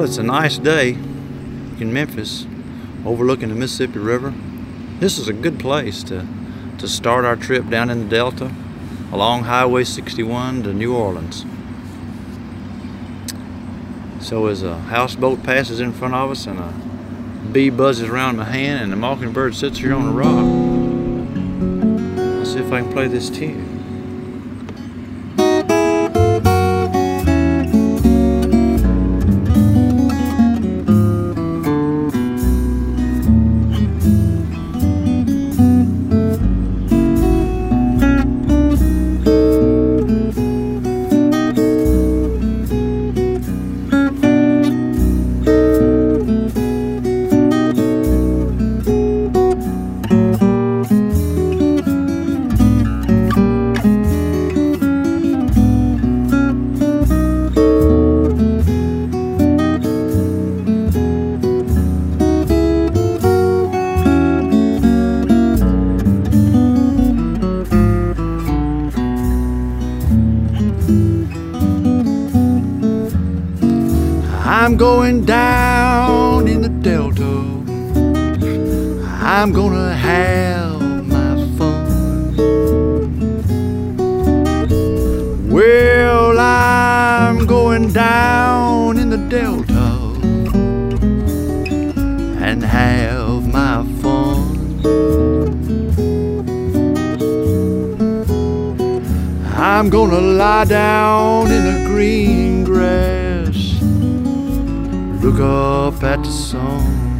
Well, it's a nice day in Memphis, overlooking the Mississippi River. This is a good place to start our trip down in the Delta along Highway 61 to New Orleans. So as a houseboat passes in front of us and a bee buzzes around my hand and the mockingbird sits here on a rock, let's see if I can play this tune. I'm going down in the Delta. I'm gonna have my fun. Well, I'm going down in the Delta and have my fun. I'm gonna lie down in the green grass, look up at the sun.